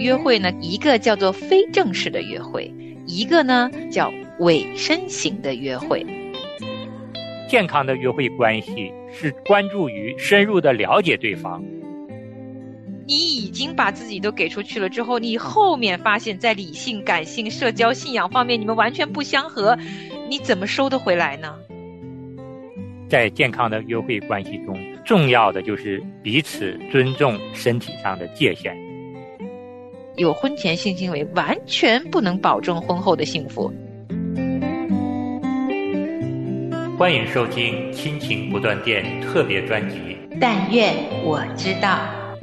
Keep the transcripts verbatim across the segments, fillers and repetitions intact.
约会呢，一个叫做非正式的约会，一个呢叫委身型的约会。 健康的约会关系是关注于深入的了解对方。 你已经把自己都给出去了之后，你后面发现在理性、感性、社交、信仰方面你们完全不相合，你怎么收得回来呢？ 在健康的约会关系中，重要的就是彼此尊重身体上的界限。 有婚前性行为完全不能保证婚后的幸福。 欢迎收听亲情不断电特别专辑《 但愿我知道》。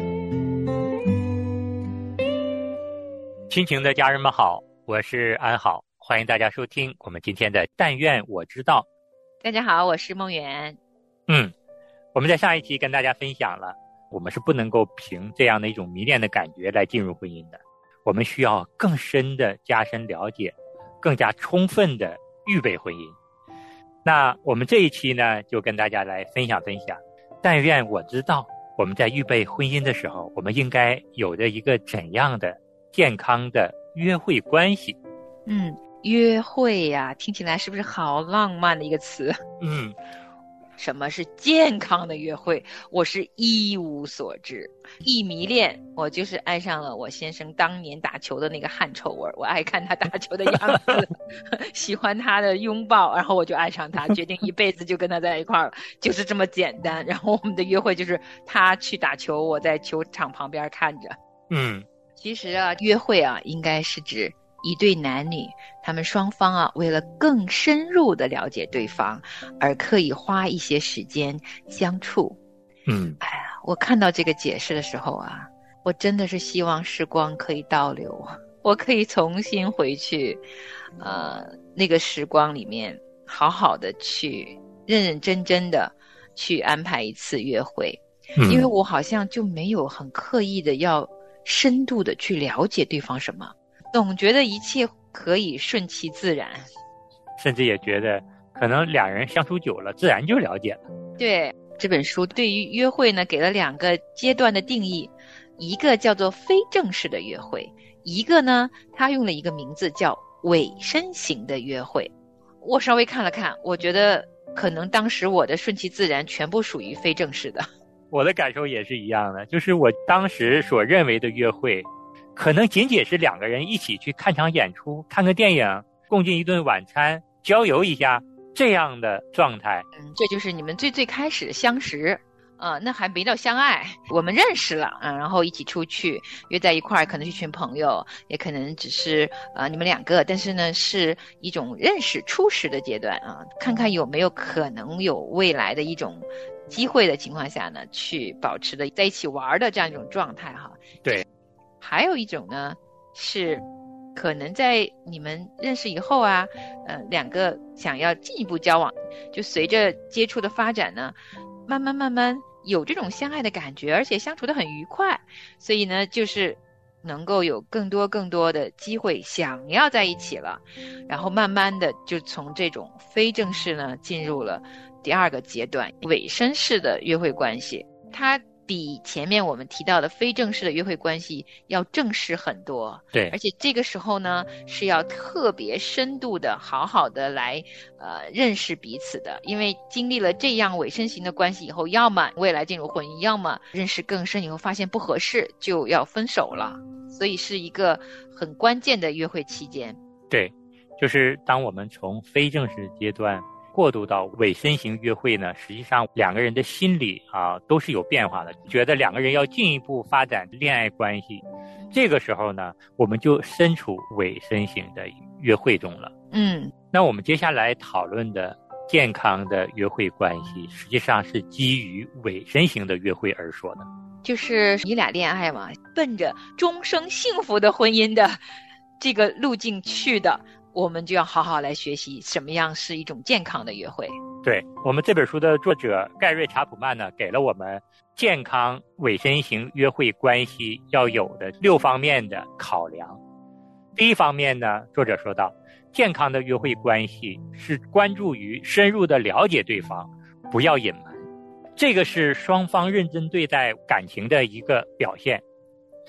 亲情的家人们好，我是安好，欢迎大家收听我们今天的《但愿我知道》。 大家好，我是梦圆。 嗯，我们在上一期跟大家分享了，我们是不能够凭这样的一种迷恋的感觉来进入婚姻的，我们需要更深的加深了解，更加充分的预备婚姻。那我们这一期呢，就跟大家来分享分享，但愿我知道我们在预备婚姻的时候，我们应该有着一个怎样的健康的约会关系。 嗯，约会呀、啊，听起来是不是好浪漫的一个词？ 嗯， 什么是健康的约会？我是一无所知，一迷恋，我就是爱上了我先生当年打球的那个汗臭味，我爱看他打球的样子，喜欢他的拥抱，然后我就爱上他，决定一辈子就跟他在一块儿了，就是这么简单。然后我们的约会就是他去打球，我在球场旁边看着。 嗯， 其实啊，约会啊，应该是指一对男女，他们双方啊，为了更深入的了解对方，而刻意花一些时间相处。 嗯， 哎呀，我看到这个解释的时候啊，我真的是希望时光可以倒流，我可以重新回去，呃，那个时光里面，好好的去认认真真的去安排一次约会， 嗯， 因为我好像就没有很刻意的要深度的去了解对方什么。总觉得一切可以顺其自然， 甚至也觉得可能两人相处久了自然就了解了。 对，这本书对于约会呢给了两个阶段的定义，一个叫做非正式的约会，一个呢他用了一个名字叫委身型的约会。我稍微看了看，我觉得可能当时我的顺其自然全部属于非正式的。 我的感受也是一样的，就是我当时所认为的约会可能仅仅是两个人一起去看场演出，看个电影，共进一顿晚餐，郊游一下，这样的状态。 嗯，这就是你们最最开始相识，呃，那还没到相爱，我们认识了啊、呃，然后一起出去约在一块儿，可能是一群朋友，也可能只是呃你们两个，但是呢是一种认识初识的阶段啊，看看有没有可能有未来的一种机会的情况下呢，去保持的在一起玩的这样一种状态哈。 对。 还有一种呢，是可能在你们认识以后啊，呃，两个想要进一步交往，就随着接触的发展呢，慢慢慢慢有这种相爱的感觉，而且相处得很愉快，所以呢，就是能够有更多更多的机会想要在一起了，然后慢慢的就从这种非正式呢，进入了第二个阶段，委身式的约会关系，它比前面我们提到的非正式的约会关系要正式很多。 对， 而且这个时候呢，是要特别深度的好好的来呃认识彼此的，因为经历了这样委身型的关系以后，要么未来进入婚姻，要么认识更深以后发现不合适就要分手了，所以是一个很关键的约会期间。 对，就是当我们从非正式阶段过渡到委身型约会呢，实际上两个人的心理啊都是有变化的，觉得两个人要进一步发展恋爱关系，这个时候呢，我们就身处委身型的约会中了。 嗯， 那我们接下来讨论的健康的约会关系，实际上是基于委身型的约会而说的。 就是你俩恋爱嘛，奔着终生幸福的婚姻的这个路径去的，我们就要好好来学习什么样是一种健康的约会。 对，我们这本书的作者盖瑞·查普曼呢，给了我们健康委身型约会关系要有的六方面的考量。第一方面呢，作者说到，健康的约会关系是关注于深入的了解对方，不要隐瞒，这个是双方认真对待感情的一个表现。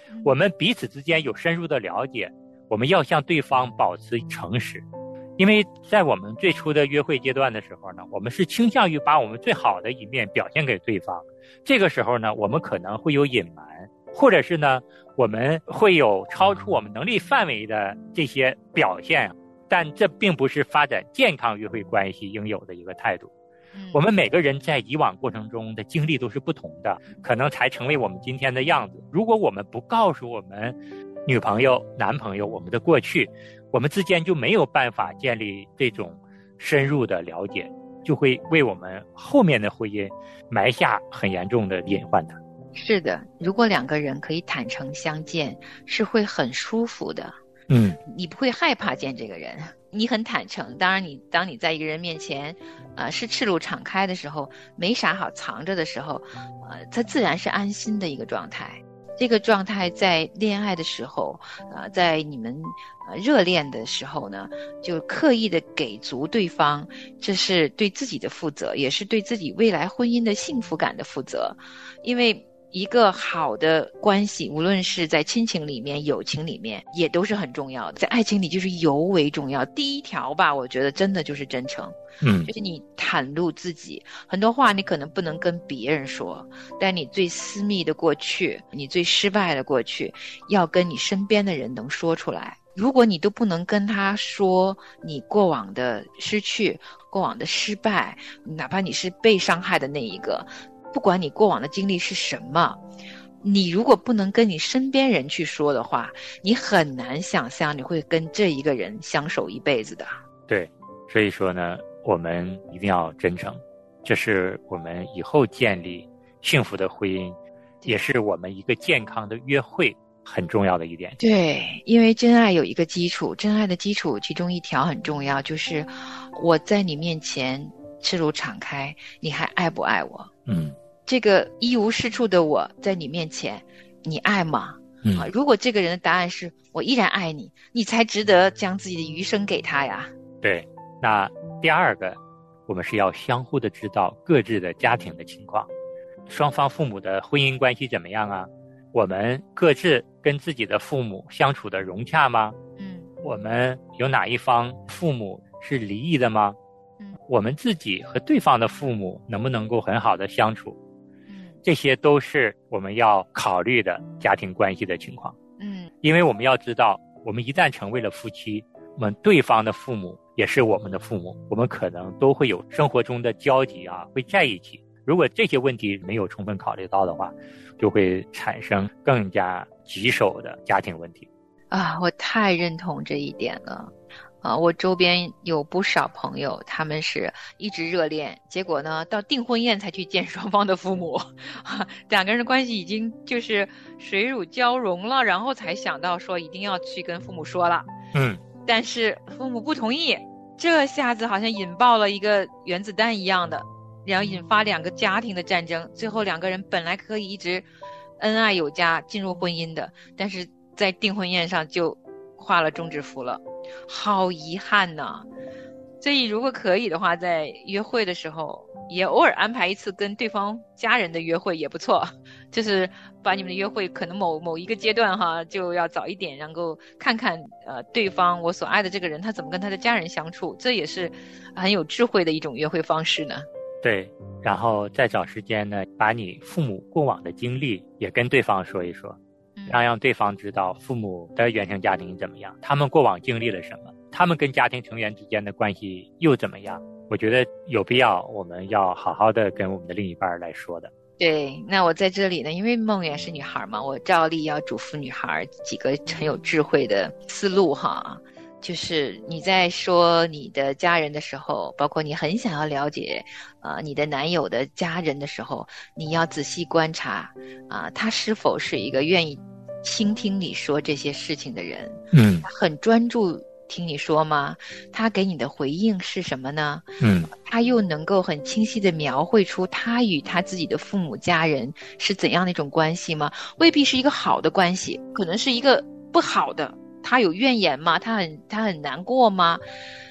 我们彼此之间有深入的了解，我们要向对方保持诚实。因为在我们最初的约会阶段的时候呢，我们是倾向于把我们最好的一面表现给对方，这个时候呢，我们可能会有隐瞒，或者是呢，我们会有超出我们能力范围的这些表现，但这并不是发展健康约会关系应有的一个态度。我们每个人在以往过程中的经历都是不同的，可能才成为我们今天的样子。如果我们不告诉我们女朋友、男朋友我们的过去，我们之间就没有办法建立这种深入的了解，就会为我们后面的婚姻埋下很严重的隐患的。 是的，如果两个人可以坦诚相见，是会很舒服的。 嗯， 你不会害怕见这个人，你很坦诚。当然你当你在一个人面前呃，是赤裸敞开的时候，没啥好藏着的时候，呃，它自然是安心的一个状态。这个状态在恋爱的时候，呃，在你们呃热恋的时候呢，就刻意的给足对方，这是对自己的负责，也是对自己未来婚姻的幸福感的负责。因为一个好的关系，无论是在亲情里面、友情里面，也都是很重要的。在爱情里就是尤为重要。第一条吧，我觉得真的就是真诚。 嗯， 就是你袒露自己，很多话你可能不能跟别人说，但你最私密的过去，你最失败的过去，要跟你身边的人能说出来。如果你都不能跟他说你过往的失去、过往的失败，哪怕你是被伤害的那一个，不管你过往的经历是什么，你如果不能跟你身边人去说的话，你很难想象你会跟这一个人相守一辈子的。 对，所以说呢，我们一定要真诚，这是我们以后建立幸福的婚姻，也是我们一个健康的约会很重要的一点。 对，因为真爱有一个基础，真爱的基础其中一条很重要，就是我在你面前赤裸敞开，你还爱不爱我？ 嗯， 这个一无是处的我在你面前，你爱吗？ 嗯， 啊，如果这个人的答案是我依然爱你，你才值得将自己的余生给他呀。 对，那第二个，我们是要相互的知道各自的家庭的情况，双方父母的婚姻关系怎么样啊？我们各自跟自己的父母相处的融洽吗？ 嗯， 我们有哪一方父母是离异的吗？ 嗯， 我们自己和对方的父母能不能够很好的相处？ 嗯， 这些都是我们要考虑的家庭关系的情况。 嗯， 因为我们要知道，我们一旦成为了夫妻，我们对方的父母也是我们的父母，我们可能都会有生活中的交集啊，会在一起。如果这些问题没有充分考虑到的话，就会产生更加棘手的家庭问题。 啊，我太认同这一点了。啊，我周边有不少朋友，他们是一直热恋，结果呢，到订婚宴才去见双方的父母，两个人的关系已经就是水乳交融了，然后才想到说一定要去跟父母说了。 嗯， 但是父母不同意，这下子好像引爆了一个原子弹一样的，然后引发两个家庭的战争，最后两个人本来可以一直恩爱有加进入婚姻的，但是在订婚宴上就画了终止符了，好遗憾呐。所以如果可以的话，在约会的时候也偶尔安排一次跟对方家人的约会也不错，就是把你们的约会可能某某一个阶段哈就要早一点，然后看看呃对方我所爱的这个人他怎么跟他的家人相处，这也是很有智慧的一种约会方式呢。 对，然后再找时间呢，把你父母过往的经历也跟对方说一说，让让对方知道父母的原生家庭怎么样，他们过往经历了什么，他们跟家庭成员之间的关系又怎么样。我觉得有必要我们要好好的跟我们的另一半来说的。 对，那我在这里呢，因为梦圆是女孩嘛，我照例要嘱咐女孩几个很有智慧的思路哈。就是你在说你的家人的时候，包括你很想要了解呃你的男友的家人的时候，你要仔细观察啊、呃，他是否是一个愿意倾听你说这些事情的人。 嗯， 他很专注听你说吗？他给你的回应是什么呢？ 嗯， 他又能够很清晰地描绘出他与他自己的父母家人是怎样的一种关系吗？未必是一个好的关系，可能是一个不好的。他有怨言吗？他很他很难过吗？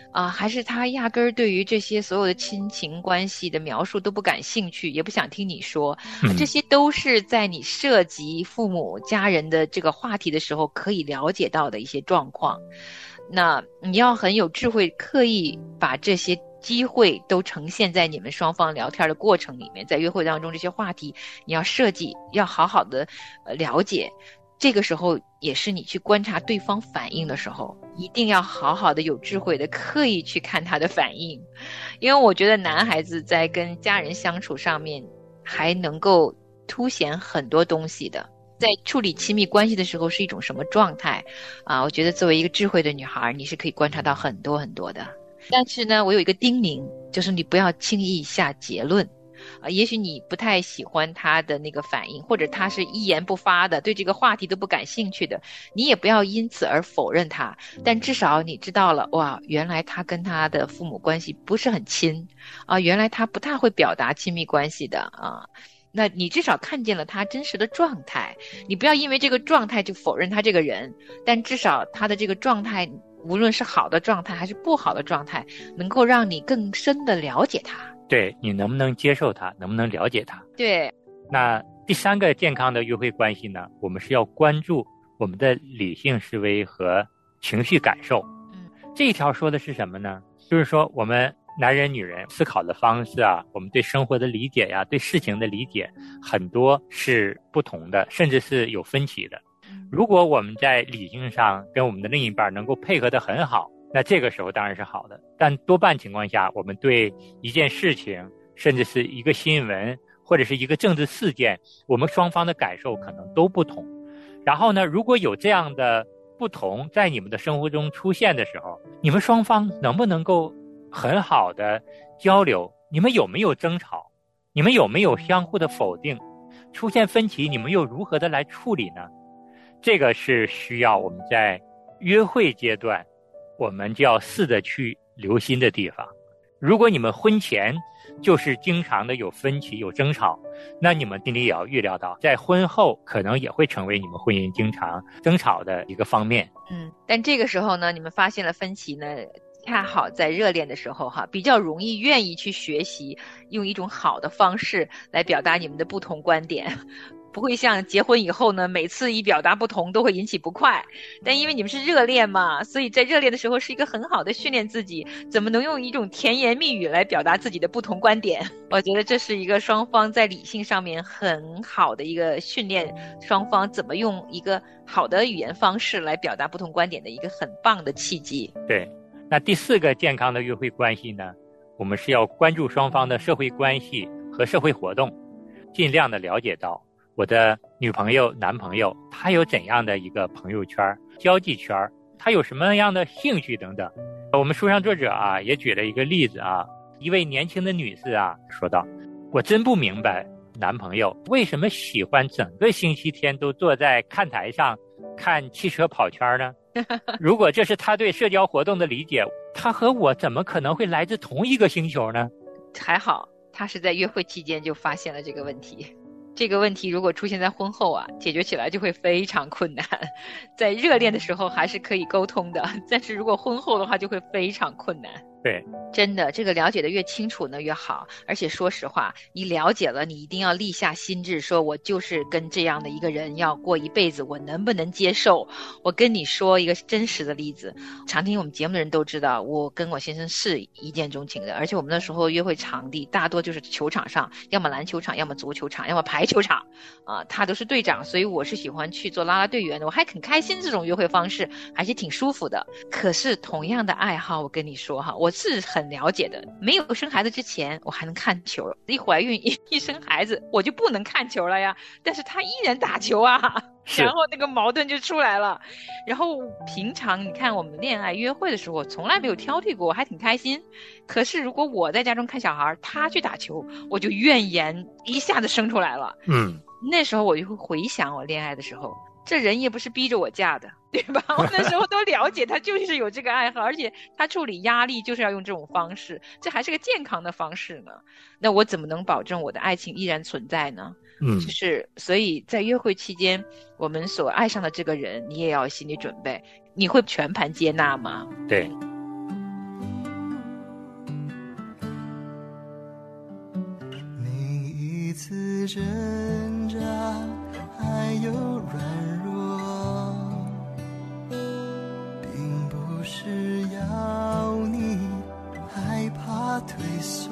啊，还是他压根儿对于这些所有的亲情关系的描述都不感兴趣，也不想听你说， 嗯这些都是在你涉及父母家人的这个话题的时候可以了解到的一些状况。那你要很有智慧，刻意把这些机会都呈现在你们双方聊天的过程里面，在约会当中这些话题你要设计，要好好的呃了解。这个时候也是你去观察对方反应的时候，一定要好好的有智慧的刻意去看他的反应。因为我觉得男孩子在跟家人相处上面还能够凸显很多东西的，在处理亲密关系的时候是一种什么状态啊？我觉得作为一个智慧的女孩，你是可以观察到很多很多的。但是呢，我有一个叮咛，就是你不要轻易下结论啊。也许你不太喜欢他的那个反应，或者他是一言不发的，对这个话题都不感兴趣的，你也不要因此而否认他。但至少你知道了，哇，原来他跟他的父母关系不是很亲啊，原来他不太会表达亲密关系的啊。那你至少看见了他真实的状态，你不要因为这个状态就否认他这个人，但至少他的这个状态，无论是好的状态还是不好的状态，能够让你更深的了解他。 对，你能不能接受他，能不能了解他？ 对。 那第三个健康的约会关系呢，我们是要关注我们的理性思维和情绪感受。 嗯， 这一条说的是什么呢？就是说我们男人女人思考的方式啊，我们对生活的理解呀，对事情的理解很多是不同的，甚至是有分歧的。如果我们在理性上跟我们的另一半能够配合得很好，那这个时候当然是好的。但多半情况下，我们对一件事情，甚至是一个新闻或者是一个政治事件，我们双方的感受可能都不同。然后呢，如果有这样的不同在你们的生活中出现的时候，你们双方能不能够很好的交流？你们有没有争吵？你们有没有相互的否定？出现分歧，你们又如何的来处理呢？这个是需要我们在约会阶段，我们就要试着去留心的地方。如果你们婚前就是经常的有分歧、有争吵，那你们心里也要预料到，在婚后可能也会成为你们婚姻经常争吵的一个方面。 嗯，但这个时候呢，你们发现了分歧呢，恰好在热恋的时候哈，比较容易愿意去学习，用一种好的方式来表达你们的不同观点。不会像结婚以后呢，每次一表达不同都会引起不快。但因为你们是热恋嘛，所以在热恋的时候是一个很好的训练自己怎么能用一种甜言蜜语来表达自己的不同观点。我觉得这是一个双方在理性上面很好的一个训练，双方怎么用一个好的语言方式来表达不同观点的一个很棒的契机。 对，那第四个健康的约会关系呢，我们是要关注双方的社会关系和社会活动，尽量的了解到我的女朋友、男朋友，他有怎样的一个朋友圈、交际圈，他有什么样的兴趣等等。我们书上作者啊也举了一个例子啊，一位年轻的女士啊说道：“我真不明白男朋友为什么喜欢整个星期天都坐在看台上看汽车跑圈呢？如果这是他对社交活动的理解，他和我怎么可能会来自同一个星球呢？” 还好，他是在约会期间就发现了这个问题。这个问题如果出现在婚后啊，解决起来就会非常困难。在热恋的时候还是可以沟通的，但是如果婚后的话就会非常困难。 对， 真的，这个了解的越清楚呢越好。而且说实话，你了解了，你一定要立下心志，说我就是跟这样的一个人要过一辈子，我能不能接受？我跟你说一个真实的例子，常听我们节目的人都知道，我跟我先生是一见钟情的，而且我们那时候约会场地大多就是球场上，要么篮球场，要么足球场，要么排球场啊、呃，他都是队长，所以我是喜欢去做啦啦队员的，我还很开心，这种约会方式还是挺舒服的。可是同样的爱好，我跟你说哈，我是很了解的。没有生孩子之前，我还能看球；一怀孕一一生孩子，我就不能看球了呀。但是他依然打球啊，然后那个矛盾就出来了。然后平常你看我们恋爱约会的时候，我从来没有挑剔过，我还挺开心。可是如果我在家中看小孩，他去打球，我就怨言一下子生出来了。 嗯， 那时候我就会回想我恋爱的时候。这人也不是逼着我嫁的，对吧？我那时候都了解他就是有这个爱好，而且他处理压力就是要用这种方式，这还是个健康的方式呢。那我怎么能保证我的爱情依然存在呢？ 嗯， 就是所以在约会期间，我们所爱上的这个人，你也要有心理准备，你会全盘接纳吗？ 对。 次挣扎，还有软弱，并不是要你害怕退缩，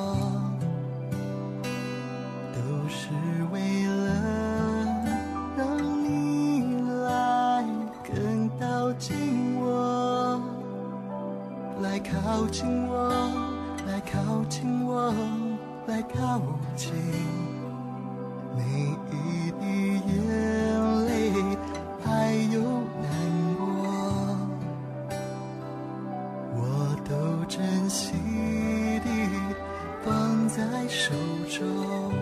都是为了让你来更靠近我，来靠近我，来靠近我，来靠近。每一滴眼泪还有难过，我都珍惜地放在手中。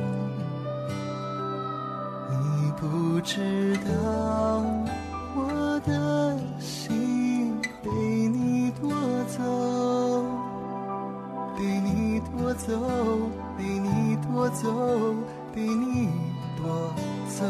你不知道我的心被你夺走，被你夺走，被你夺走，被你夺走。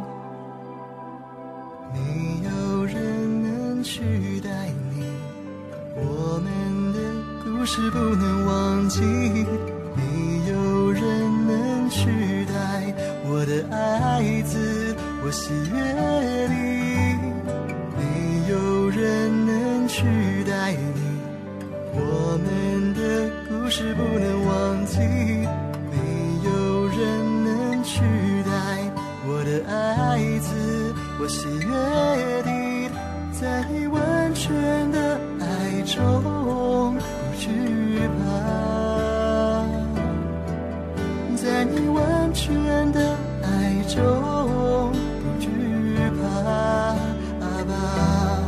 没有人能取代你，我们的故事不能忘记。没有人能取代我的爱子，我喜悦你。没有人能取代你，我们的故事不能忘记。没有人能取代我的爱子，我喜悦地在你完全的爱中不惧怕，在你完全的爱中不惧怕，阿爸。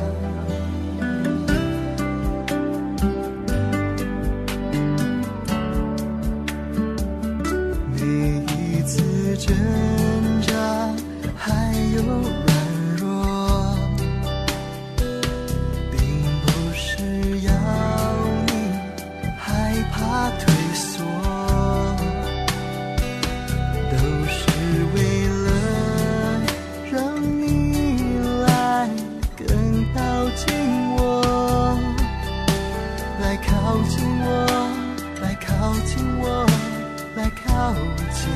每一次挣扎还有软弱，并不是要你害怕退缩，都是为了让你来更靠近我，来靠近我，来靠近我，来靠近。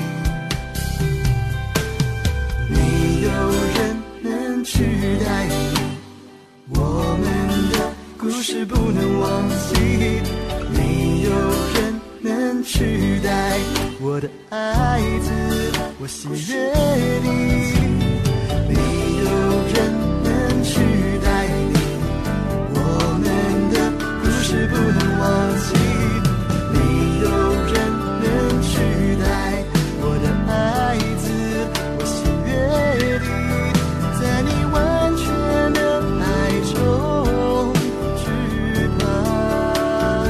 没有人能取代你，我们的故事不能忘记。没有人能取代我的爱子，我喜悦你。没有人能取代你，我们的故事不能忘记。没有人能取代我的爱子，我喜悦你，在你完全的爱中不惧怕，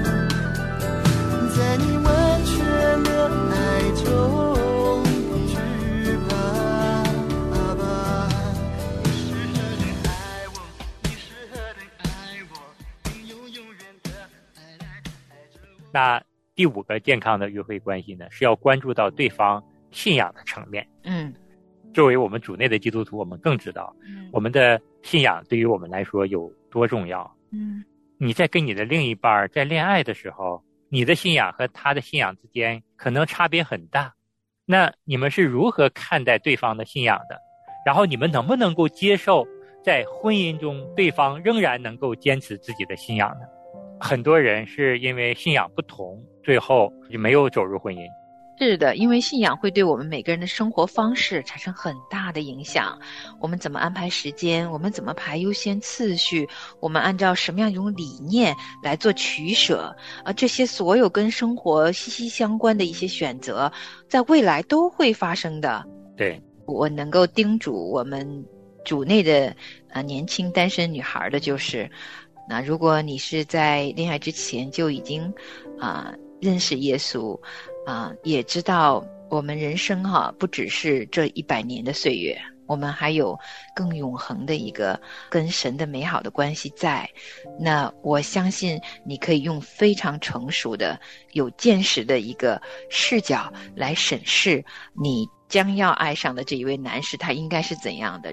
在你完全的爱中不惧怕，阿爸，你是何等爱我，你是何等爱我，你用永远的爱来爱着我。 那第五个健康的约会关系呢，是要关注到对方信仰的层面。 嗯作为我们主内的基督徒，我们更知道嗯我们的信仰对于我们来说有多重要。 嗯你在跟你的另一半在恋爱的时候，你的信仰和他的信仰之间可能差别很大，那你们是如何看待对方的信仰的？然后你们能不能够接受在婚姻中对方仍然能够坚持自己的信仰呢？很多人是因为信仰不同，最后就没有走入婚姻。 是的，因为信仰会对我们每个人的生活方式产生很大的影响。我们怎么安排时间，我们怎么排优先次序，我们按照什么样一种理念来做取舍啊，这些所有跟生活息息相关的一些选择，在未来都会发生的。 对， 我能够叮嘱我们主内的呃年轻单身女孩的就是，那如果你是在恋爱之前就已经啊、呃、认识耶稣啊、呃，也知道我们人生哈、啊、不只是这一百年的岁月，我们还有更永恒的一个跟神的美好的关系在。那我相信你可以用非常成熟的、有见识的一个视角来审视你将要爱上的这一位男士，他应该是怎样的人。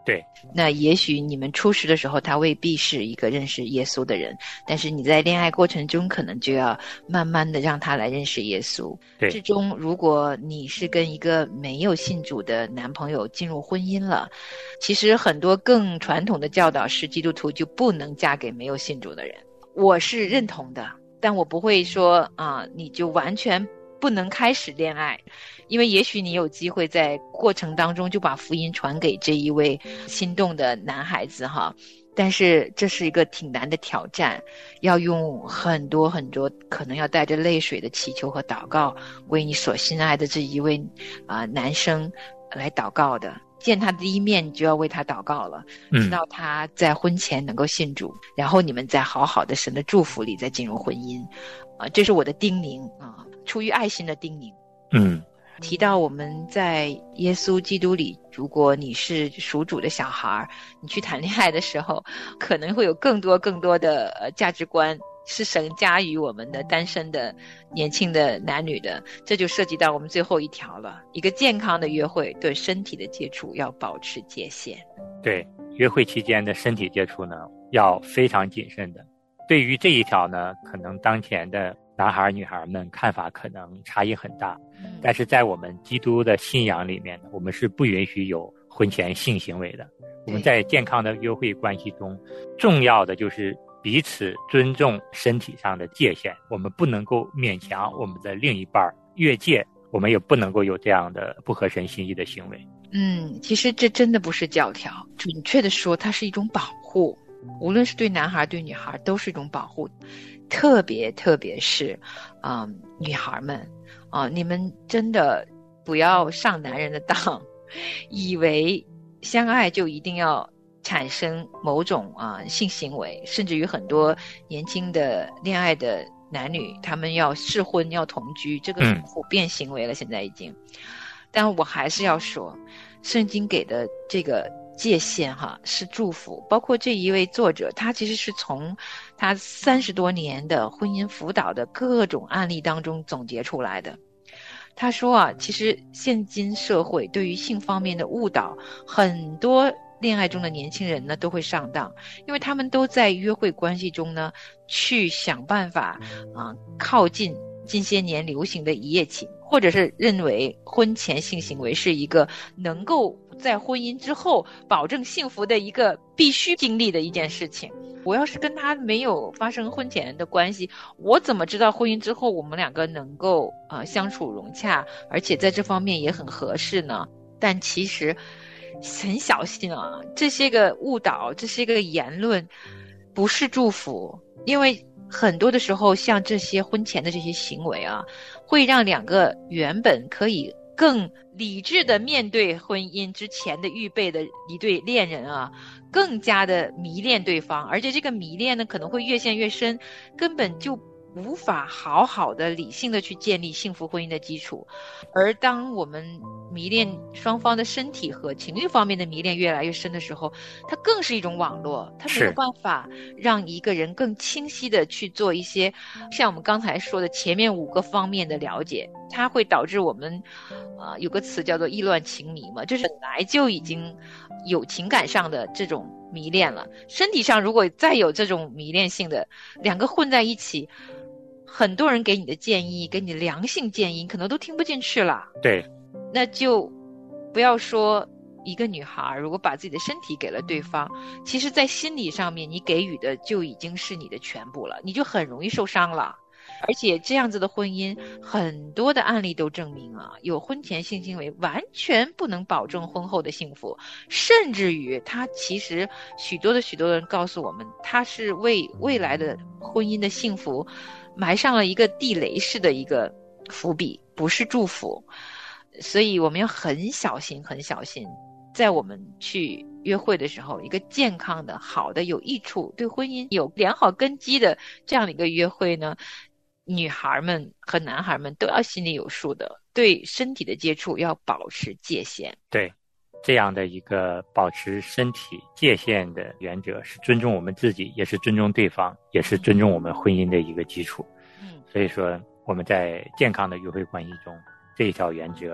对， 那也许你们初识的时候，他未必是一个认识耶稣的人，但是你在恋爱过程中，可能就要慢慢的让他来认识耶稣。 对， 最终如果你是跟一个没有信主的男朋友进入婚姻了，其实很多更传统的教导是基督徒就不能嫁给没有信主的人，我是认同的，但我不会说啊，你就完全不能开始恋爱，因为也许你有机会在过程当中就把福音传给这一位心动的男孩子哈，但是这是一个挺难的挑战，要用很多很多可能要带着泪水的祈求和祷告，为你所心爱的这一位啊、呃、男生来祷告的。见他第一面你就要为他祷告了，知道他在婚前能够信主、嗯、然后你们在好好的神的祝福里再进入婚姻啊、呃，这是我的叮咛啊、呃，出于爱心的叮咛。 嗯， 提到我们在耶稣基督里，如果你是属主的小孩，你去谈恋爱的时候，可能会有更多更多的呃价值观是神加于我们的单身的年轻的男女的，这就涉及到我们最后一条了。一个健康的约会对身体的接触要保持界限。 对，约会期间的身体接触呢要非常谨慎的。对于这一条呢，可能当前的男孩女孩们看法可能差异很大，但是在我们基督的信仰里面呢，我们是不允许有婚前性行为的。我们在健康的约会关系中，重要的就是彼此尊重身体上的界限，我们不能够勉强我们的另一半越界，我们也不能够有这样的不合神心意的行为。 嗯，其实这真的不是教条，准确的说它是一种保护，无论是对男孩对女孩都是一种保护，特别特别是啊、呃、女孩们啊、呃，你们真的不要上男人的当，以为相爱就一定要产生某种啊、呃、性行为，甚至于很多年轻的恋爱的男女，他们要试婚要同居，这个是普遍行为了、嗯、现在已经。但我还是要说，圣经给的这个界限哈是祝福，包括这一位作者，他其实是从他三十多年的婚姻辅导的各种案例当中总结出来的。他说啊，其实现今社会对于性方面的误导，很多恋爱中的年轻人呢都会上当，因为他们都在约会关系中呢去想办法啊、呃、靠近近些年流行的一夜情，或者是认为婚前性行为是一个能够在婚姻之后保证幸福的一个必须经历的一件事情。我要是跟他没有发生婚前的关系，我怎么知道婚姻之后我们两个能够呃相处融洽，而且在这方面也很合适呢？但其实很小心啊，这些个误导，这些个言论不是祝福，因为很多的时候像这些婚前的这些行为啊，会让两个原本可以更理智的面对婚姻之前的预备的一对恋人啊，更加的迷恋对方，而且这个迷恋呢可能会越陷越深，根本就无法好好的理性的去建立幸福婚姻的基础。而当我们迷恋双方的身体和情欲方面的迷恋越来越深的时候，它更是一种网络，它没有办法让一个人更清晰的去做一些像我们刚才说的前面五个方面的了解，它会导致我们呃有个词叫做意乱情迷嘛，就是本来就已经有情感上的这种迷恋了，身体上如果再有这种迷恋性的，两个混在一起，很多人给你的建议，给你的良性建议可能都听不进去了。 对， 那就不要说一个女孩如果把自己的身体给了对方，其实在心理上面你给予的就已经是你的全部了，你就很容易受伤了。而且这样子的婚姻，很多的案例都证明啊，有婚前性行为完全不能保证婚后的幸福，甚至于他其实许多的许多人告诉我们，他是为未来的婚姻的幸福埋上了一个地雷式的一个伏笔，不是祝福。所以我们要很小心很小心，在我们去约会的时候，一个健康的好的有益处对婚姻有良好根基的这样的一个约会呢，女孩们和男孩们都要心里有数的，对身体的接触要保持界限。 对，这样的一个保持身体界限的原则是尊重我们自己，也是尊重对方，也是尊重我们婚姻的一个基础。嗯，所以说我们在健康的约会关系中，这一条原则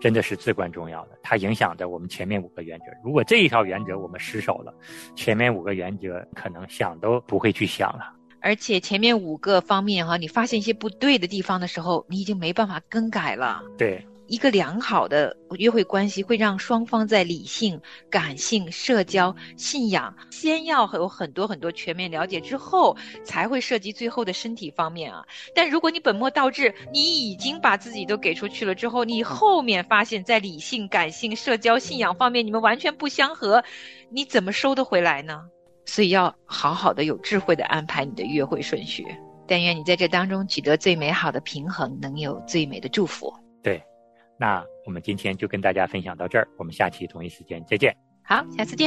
真的是至关重要的，它影响着我们前面五个原则。如果这一条原则我们失守了，前面五个原则可能想都不会去想了。 而且前面五个方面哈，你发现一些不对的地方的时候，你已经没办法更改了。 对， 一个良好的约会关系会让双方在理性、感性、社交、信仰先要有很多很多全面了解之后，才会涉及最后的身体方面啊。但如果你本末倒置，你已经把自己都给出去了之后，你后面发现在理性、感性、社交、信仰方面你们完全不相合，你怎么收得回来呢？所以要好好的有智慧的安排你的约会顺序。但愿你在这当中取得最美好的平衡，能有最美的祝福。 对，那我们今天就跟大家分享到这儿，我们下期同一时间再见。 好，下次见。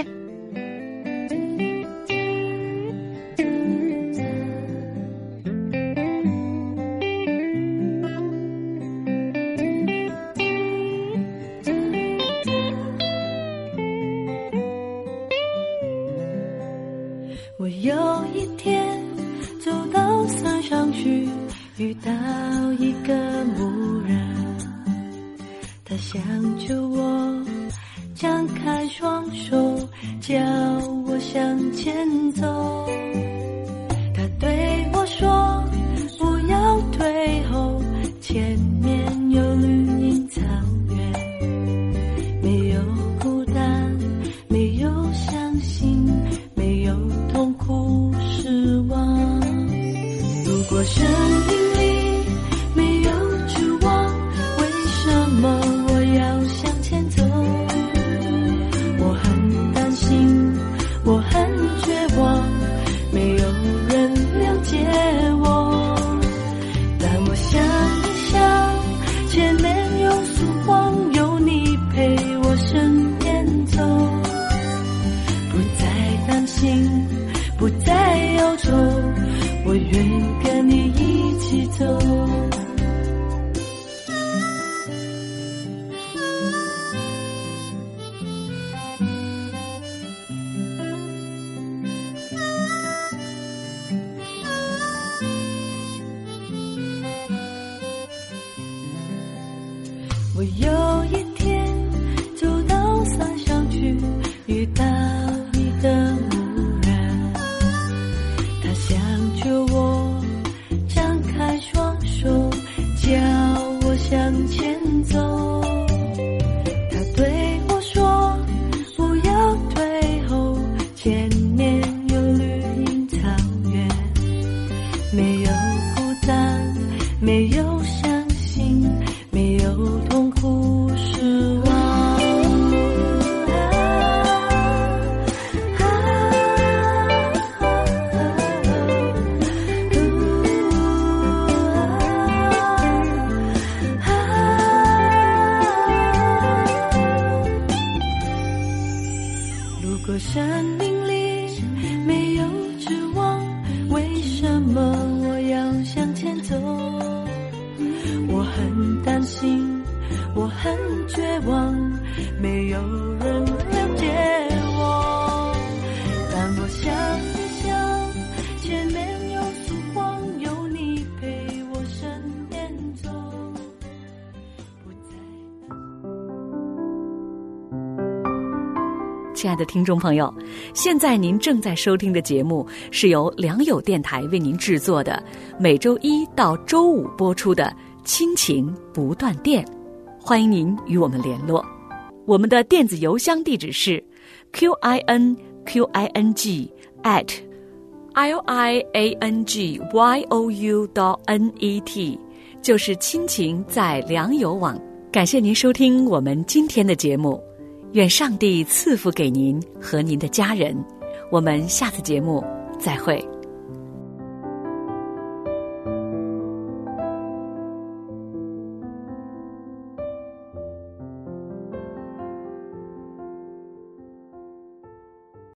我有一天走到山上去，遇到一个牧人，他想救我，张开双手叫我向前走。他对我说不要退后，前面有绿荫草原，没有孤单，没有伤心，没有痛苦失望。如果生命里没有指望，为什么我要向前走？我很担心，我很绝望，没有人了解我。但我想一想，前面有曙光，有你陪我身边走，不再担心，不再忧愁，我愿跟你一起走。我有一天走到山上去，遇到一个牧人，他想救我，张开双手叫我向前走。他对我说不要退后，前面有绿荫草原，没有孤单，没有伤心，没有痛苦失望。如果生命里没有指望，为什么我要向前走？我很担心，我很绝望，没有人了解我。但我想一想，前面有曙光，有你陪我身边走，不再。 亲爱的听众朋友，现在您正在收听的节目是由良友电台为您制作的，每周一到周五播出的亲情不断电，欢迎您与我们联络。我们的电子邮箱地址是 q i n q i n g at l i a n g y o u dot n e t， 就是亲情在良友网。感谢您收听我们今天的节目，愿上帝赐福给您和您的家人。我们下次节目再会。